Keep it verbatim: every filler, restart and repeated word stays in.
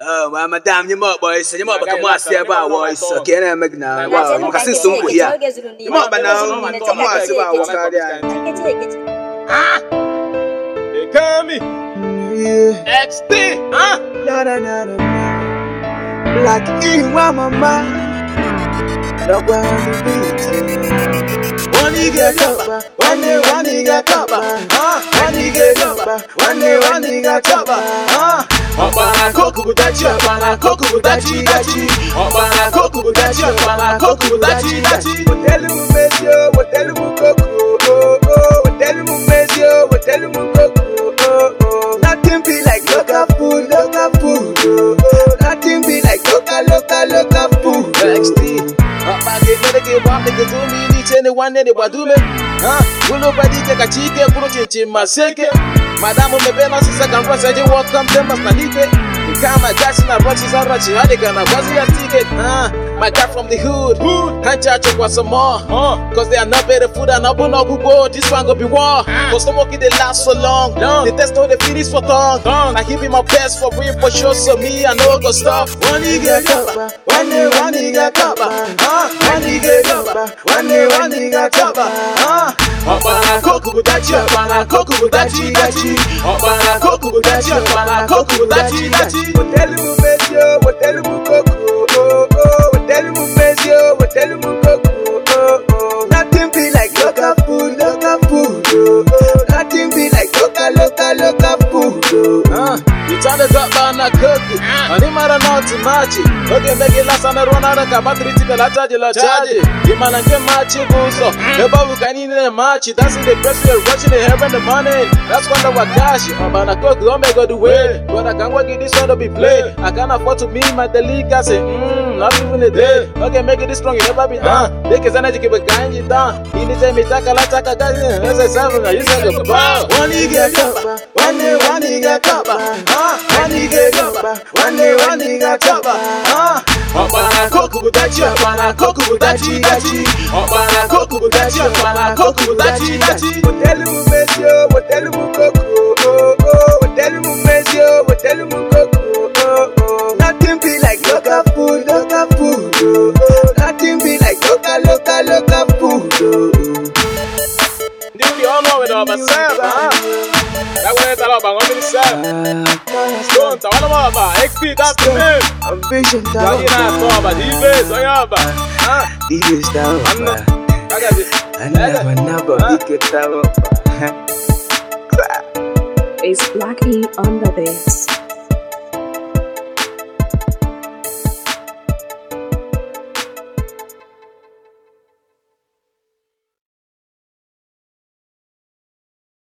Oh, well, madam, you might boys, you might become more say about boys. Okay, I'm making now. Wow, you can see some here. You might be now. Come on, see about what I did. Ah, they call me X T. Ah, no, no, no, no. Like you, mama. Look where I'm beat. One nigga cover, one day, one nigga cover. Ah, one nigga cover, one day, one nigga cover. Ah. Opana koku dachi, opana koku dachi dachi. Opana koku dachi, opana koku dachi dachi. Hotel mu mesio, hotel mu koku, oh oh. Hotel mu mesio, hotel mu koku, oh oh. Nothing be like local food, local food, oh oh. Nothing be like local, local, local food. X T. Apa ke mere ke baap ke do mi ni chene wane ne badu me. Ah, ulo badi ke kachike kuro chinchi maseke. Madam me bena sisa kanwa saje welcome them as nalipe. Kama gashi na rochi za rochi hadi kana bazi ya ticket. Ah, my guy from the hood. Kancha chokwa some more. Cause they are not better food and up no go. This one go be war. Cause some okay they last so long. The test know they finish for tongue. I keep it my best for real for sure. So me I know go stop. One nigga cover, one day one nigga cover. Ah, one nigga cover, one day one nigga cover. Ah, opana koku dachi, opana koku dachi dachi. Opana koku dachi, opana koku dachi dachi. Hotel mu mesio, hotel mu koku, oh oh. Hotel mu mesio, hotel mu koku, oh oh. Nothing be like local food, local food, oh oh. Nothing be like local, local, local food, oh oh. You turn the top down a cookie, and him are not to match it. Okay, make it last and run out of cabatri to the charge, la charge. You man and get match it, so the babu can eat a match. That's in the press, we're rushing the hair and the money. That's when the wakashi, I'm gonna cook, don't make go the way. But I can't work in this one to be played. I can't afford to be my delic. I say, mmm, not even a day. Okay, make it this strong, you never be done. They can energy keep a kind you down. You need to make a lot of guys. Let's say seven, you said the bar. One nigga cover, one day, one nigga cover. One nigga cover, one day, one nigga cover. Opana koku dachi, opana koku dachi dachi. Opana koku dachi, opana koku dachi dachi. Hotel mu mesio, hotel mu koku, oh oh. Hotel mu mesio, hotel mu koku, oh oh. Nothing be like local food, local food, oh oh. Nothing be like local, local, local food, oh oh. You all know it all myself, huh? That way it's all about one myself. Don't talk about X T, that's the name. I'm vision down. You know about D-Bass, so yeah, but huh? D-Bass down. I got it. I never, never get down. It's Blackie on the bass.